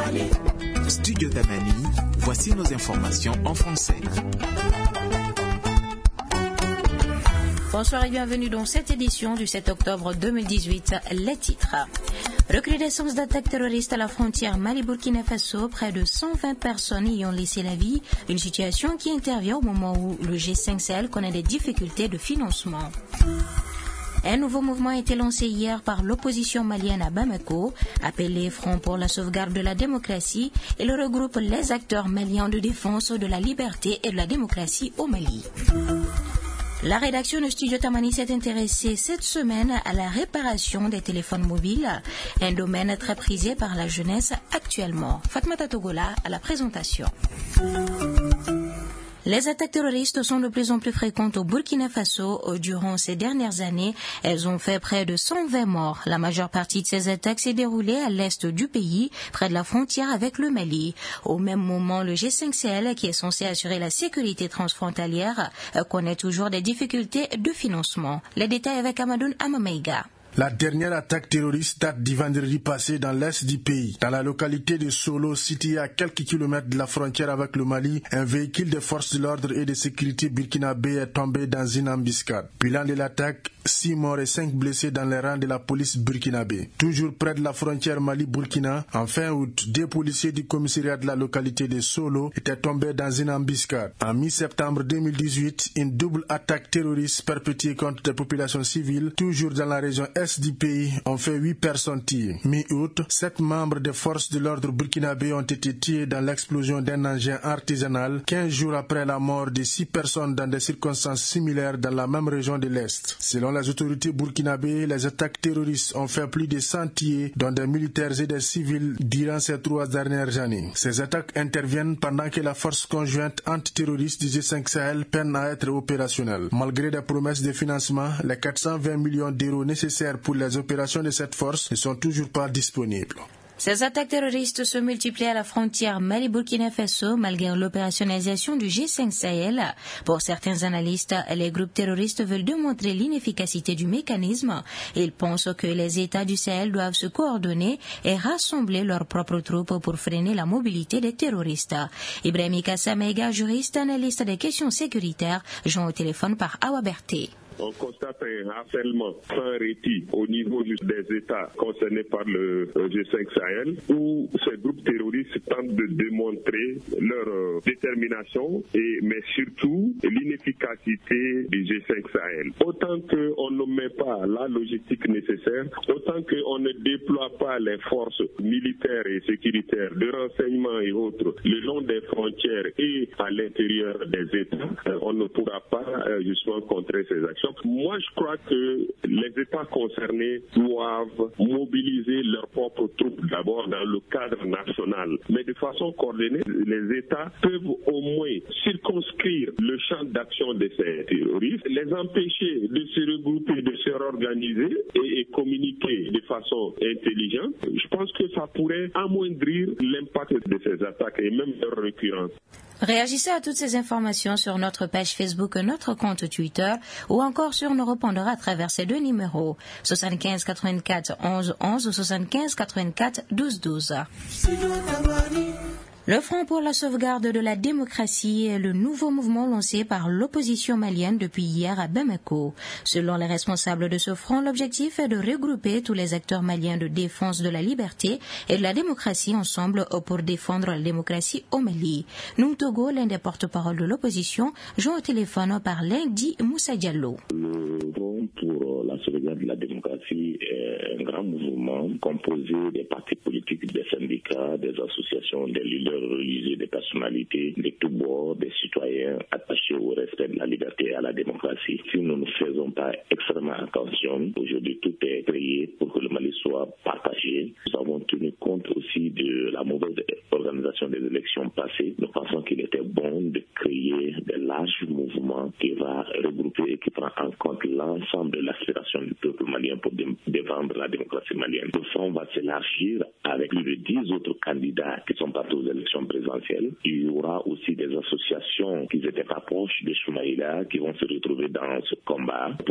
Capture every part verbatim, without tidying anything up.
Studio Tamani, voici nos informations en français. Bonsoir et bienvenue dans cette édition du sept octobre deux mille dix-huit. Les titres. Recrudescence d'attaques terroristes à la frontière Mali-Burkina Faso, près de cent vingt personnes y ont laissé la vie, une situation qui intervient au moment où le G cinq Sahel connaît des difficultés de financement. Un nouveau mouvement a été lancé hier par l'opposition malienne à Bamako, appelé Front pour la sauvegarde de la démocratie, et le regroupe les acteurs maliens de défense de la liberté et de la démocratie au Mali. La rédaction de Studio Tamani s'est intéressée cette semaine à la réparation des téléphones mobiles, un domaine très prisé par la jeunesse actuellement. Fatmata Togola à la présentation. Les attaques terroristes sont de plus en plus fréquentes au Burkina Faso. Durant ces dernières années, elles ont fait près de cent vingt morts. La majeure partie de ces attaques s'est déroulée à l'est du pays, près de la frontière avec le Mali. Au même moment, le G cinq Sahel, qui est censé assurer la sécurité transfrontalière, connaît toujours des difficultés de financement. Les détails avec Amadoun Amameiga. La dernière attaque terroriste date du vendredi passé dans l'est du pays. Dans la localité de Solo, située à quelques kilomètres de la frontière avec le Mali, un véhicule des forces de l'ordre et de sécurité burkinabé est tombé dans une embuscade. Bilan de l'attaque, six morts et cinq blessés dans les rangs de la police burkinabé. Toujours près de la frontière Mali-Burkina, en fin août, deux policiers du commissariat de la localité de Solo étaient tombés dans une embuscade. En mi-septembre deux mille dix-huit, une double attaque terroriste perpétrée contre des populations civiles, toujours dans la région est du pays, ont fait huit personnes tuées. Mi-août, sept membres des forces de l'ordre burkinabé ont été tués dans l'explosion d'un engin artisanal, quinze jours après la mort de six personnes dans des circonstances similaires dans la même région de l'Est. Selon les autorités burkinabées, les attaques terroristes ont fait plus de cent tués, dont des militaires et des civils, durant ces trois dernières années. Ces attaques interviennent pendant que la force conjointe antiterroriste du G cinq Sahel peine à être opérationnelle. Malgré des promesses de financement, les quatre cent vingt millions d'euros nécessaires pour les opérations de cette force ne sont toujours pas disponibles. Ces attaques terroristes se multiplient à la frontière Mali-Burkina Faso malgré l'opérationnalisation du G cinq Sahel. Pour certains analystes, les groupes terroristes veulent démontrer l'inefficacité du mécanisme. Ils pensent que les États du Sahel doivent se coordonner et rassembler leurs propres troupes pour freiner la mobilité des terroristes. Ibrahim Kassamega, juriste, analyste des questions sécuritaires, joint au téléphone par Awa Berté. On constate un harcèlement sans répit au niveau des États concernés par le G cinq Sahel, où ces groupes terroristes tentent de démontrer leur détermination, et, mais surtout l'inefficacité du G cinq Sahel. Autant qu'on ne met pas la logistique nécessaire, autant qu'on ne déploie pas les forces militaires et sécuritaires de renseignement et autres le long des frontières et à l'intérieur des États, on ne pourra pas justement contrer ces actions. Moi, je crois que les États concernés doivent mobiliser leurs propres troupes d'abord dans le cadre national, mais de façon coordonnée. Les États peuvent au moins circonscrire le champ d'action de ces terroristes, les empêcher de se regrouper, de se réorganiser et, et communiquer de façon intelligente. Je pense que ça pourrait amoindrir l'impact de ces attaques et même leur récurrence. Réagissez à toutes ces informations sur notre page Facebook, notre compte Twitter ou encore sur nos répondeurs à travers ces deux numéros soixante-quinze quatre-vingt-quatre onze onze ou soixante-quinze quatre-vingt-quatre douze douze. Le Front pour la sauvegarde de la démocratie est le nouveau mouvement lancé par l'opposition malienne depuis hier à Bamako. Selon les responsables de ce front, l'objectif est de regrouper tous les acteurs maliens de défense de la liberté et de la démocratie ensemble pour défendre la démocratie au Mali. Noum Togo, l'un des porte-parole de l'opposition, joint au téléphone par lundi Moussa Diallo. Le Front pour la sauvegarde de la démocratie est un grand mouvement composé des partis politiques, des syndicats, des associations, des leaders religieux, des personnalités, de tous bords, des citoyens attachés au respect de la liberté et à la démocratie. Si nous ne faisons pas extrêmement attention, aujourd'hui tout est créé pour que le Mali soit partagé. Nous avons tenu compte aussi de la mauvaise organisation des élections passées. Nous pensons qu'il était bon de créer des larges mouvements qui va regrouper et qui prend en compte l'ensemble de l'aspiration du peuple malien pour défendre la démocratie malienne. Le front va s'élargir avec plus de dix autres candidats qui sont partis aux élections présidentielles. Il y aura aussi des associations qui n'étaient pas proches de Soumaïla qui vont se retrouver dans ce combat pour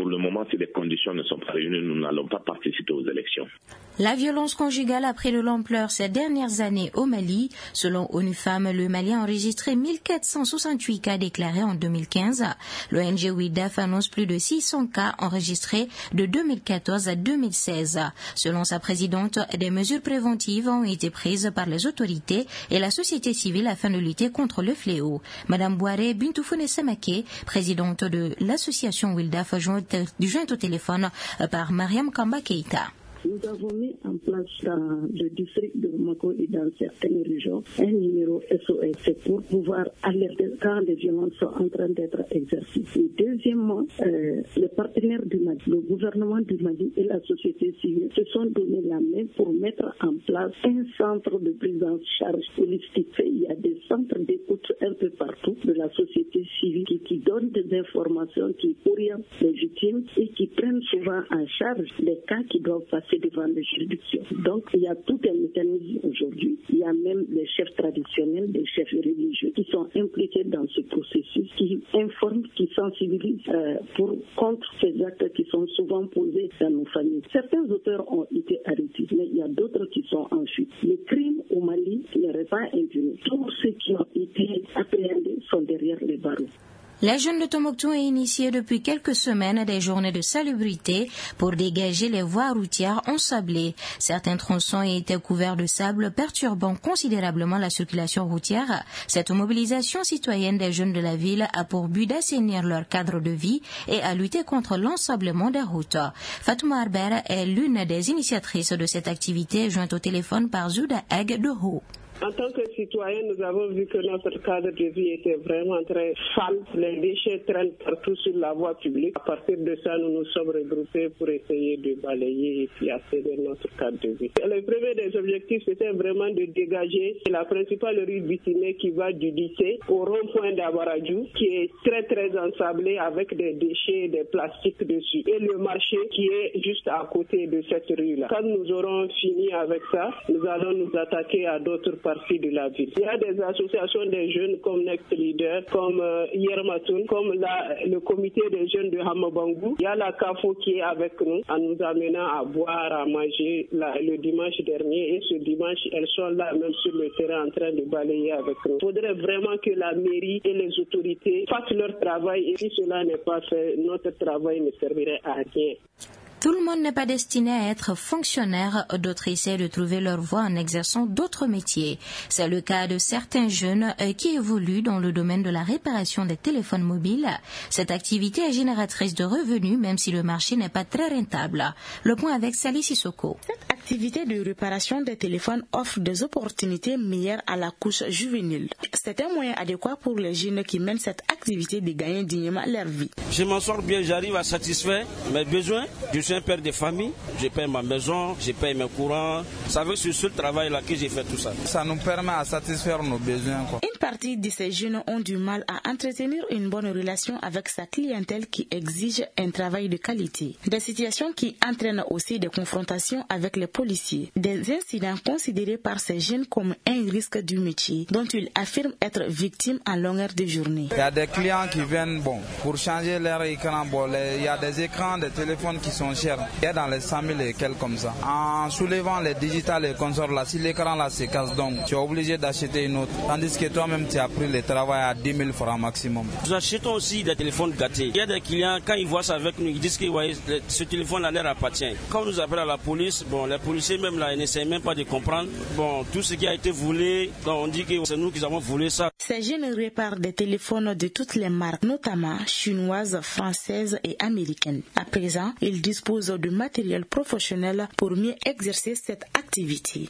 pour le moment, si les conditions ne sont pas réunies, nous n'allons pas participer aux élections. La violence conjugale a pris de l'ampleur ces dernières années au Mali. Selon ONU Femmes, le Mali a enregistré mille quatre cent soixante-huit cas déclarés en deux mille quinze. L'O N G WIDAF annonce plus de six cents cas enregistrés de deux mille quatorze à deux mille seize. Selon sa présidente, des mesures préventives ont été prises par les autorités et la société civile afin de lutter contre le fléau. Madame Boiré Bintoufouné Samake, présidente de l'association WIDAF, jointe, jointe au téléphone par Mariam Kamba Keita. Nous avons mis en place dans le district de Bamako et dans certaines régions un numéro S O S. C'est pour pouvoir alerter quand les violences sont en train d'être exercées. Et deuxièmement, euh, les partenaires du Mali, le gouvernement du Mali et la société civile se sont donné la main pour mettre en place un centre de prise en charge holistique. Il y a des centres d'écoute un peu partout de la société civile qui, qui donnent des informations, qui orientent les victimes et qui prennent souvent en charge les cas qui doivent passer devant les juridictions. Donc, il y a tout un mécanisme aujourd'hui. Il y a même les chefs traditionnels, les chefs religieux qui sont impliqués dans ce processus, qui informent, qui sensibilisent euh, pour contre ces actes qui sont souvent posés dans nos familles. Certains auteurs ont été arrêtés, mais il y a d'autres qui sont en fuite. Les crimes au Mali ne restent pas impunis. Tous ceux qui ont été appréhendés sont derrière les barreaux. Les jeunes de Tombouctou ont initié depuis quelques semaines des journées de salubrité pour dégager les voies routières ensablées. Certains tronçons étaient couverts de sable, perturbant considérablement la circulation routière. Cette mobilisation citoyenne des jeunes de la ville a pour but d'assainir leur cadre de vie et à lutter contre l'ensablement des routes. Fatouma Arber est l'une des initiatrices de cette activité, jointe au téléphone par Zouda Eg de Ho. En tant que citoyen, nous avons vu que notre cadre de vie était vraiment très sale. Les déchets traînent partout sur la voie publique. À partir de ça, nous nous sommes regroupés pour essayer de balayer et puis assainir notre cadre de vie. Le premier des objectifs, c'était vraiment de dégager la principale rue bitumée qui va du lycée au rond-point d'Abaradjou, qui est très très ensablé avec des déchets, des plastiques dessus. Et le marché qui est juste à côté de cette rue-là. Quand nous aurons fini avec ça, nous allons nous attaquer à d'autres partie de la ville. Il y a des associations des jeunes comme Next Leader, comme euh, Yermatoun, comme la, le comité des jeunes de Hamabangou. Il y a la CAFO qui est avec nous en nous amenant à boire, à manger la, le dimanche dernier. Et ce dimanche, elles sont là même sur le terrain en train de balayer avec nous. Il faudrait vraiment que la mairie et les autorités fassent leur travail. Et si cela n'est pas fait, notre travail ne servirait à rien. Tout le monde n'est pas destiné à être fonctionnaire, d'autres essaient de trouver leur voie en exerçant d'autres métiers. C'est le cas de certains jeunes qui évoluent dans le domaine de la réparation des téléphones mobiles. Cette activité est génératrice de revenus, même si le marché n'est pas très rentable. Le point avec Sali Sissoko. Cette activité de réparation des téléphones offre des opportunités meilleures à la couche juvénile. C'est un moyen adéquat pour les jeunes qui mènent cette activité de gagner dignement leur vie. Je m'en sors bien, j'arrive à satisfaire mes besoins. Je suis un père de famille, je paye ma maison, je paye mes courants. C'est avec ce seul travail-là que j'ai fait tout ça. Ça nous permet à satisfaire nos besoins, quoi. Une partie de ces jeunes ont du mal à entretenir une bonne relation avec sa clientèle qui exige un travail de qualité. Des situations qui entraînent aussi des confrontations avec les policiers. Des incidents considérés par ces jeunes comme un risque du métier dont ils affirment être victimes en longueur de journée. Il y a des clients qui viennent bon, pour changer leur écran. Bon, les, il y a des écrans, des téléphones qui sont chers. Il y a dans les cent mille et quelques comme ça. En soulevant les digitales et consorts là, si l'écran là se casse, donc tu es obligé d'acheter une autre. Tandis que toi-même tu as pris le travail à dix mille francs maximum. Nous achetons aussi des téléphones gâtés. Il y a des clients, quand ils voient ça avec nous, ils disent que ouais, ce téléphone-là leur appartient. Quand on nous appelle à la police, bon, les policiers même là, ils n'essayent même pas de comprendre. Bon, tout ce qui a été volé, on dit que c'est nous qui avons volé ça. Ces jeunes réparent des téléphones de toutes les marques, notamment chinoises, françaises et américaines. À présent, ils disposent de matériel professionnel pour mieux exercer cette activité.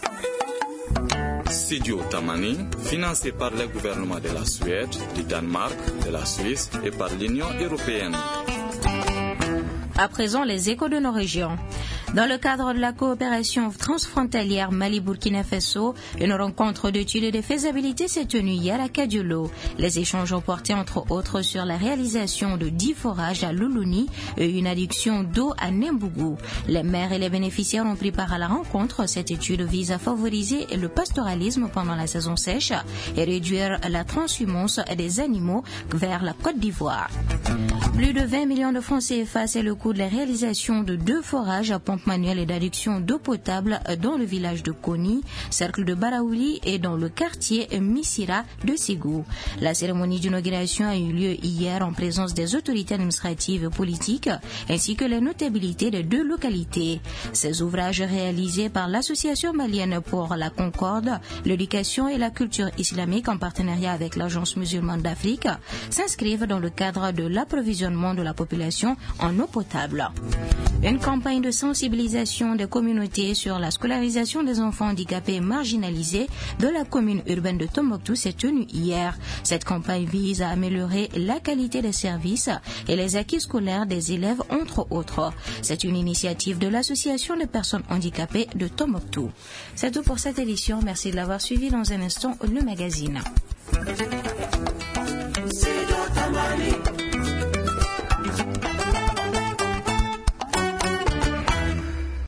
Studio Tamani, financé par le gouvernement de la Suède, du Danemark, de la Suisse et par l'Union européenne. À présent, les échos de nos régions. Dans le cadre de la coopération transfrontalière Mali-Burkina Faso, une rencontre d'études de faisabilité s'est tenue hier à Kadiolo. Les échanges ont porté entre autres sur la réalisation de dix forages à Loulouni et une adduction d'eau à Nembougou. Les maires et les bénéficiaires ont pris part à la rencontre. Cette étude vise à favoriser le pastoralisme pendant la saison sèche et réduire la transhumance des animaux vers la Côte d'Ivoire. Plus de vingt millions de francs C F A, c'est le coût de la réalisation de deux forages à pompe manuelle et d'adduction d'eau potable dans le village de Koni, cercle de Baraouli et dans le quartier Missira de Ségou. La cérémonie d'inauguration a eu lieu hier en présence des autorités administratives et politiques ainsi que les notabilités des deux localités. Ces ouvrages réalisés par l'Association malienne pour la Concorde, l'éducation et la culture islamique en partenariat avec l'Agence musulmane d'Afrique s'inscrivent dans le cadre de l'approvisionnement de la population en eau potable. Une campagne de sensibilisation des communautés sur la scolarisation des enfants handicapés et marginalisés de la commune urbaine de Tombouctou s'est tenue hier. Cette campagne vise à améliorer la qualité des services et les acquis scolaires des élèves, entre autres. C'est une initiative de l'Association des personnes handicapées de Tombouctou. C'est tout pour cette édition. Merci de l'avoir suivi. Dans un instant, le magazine.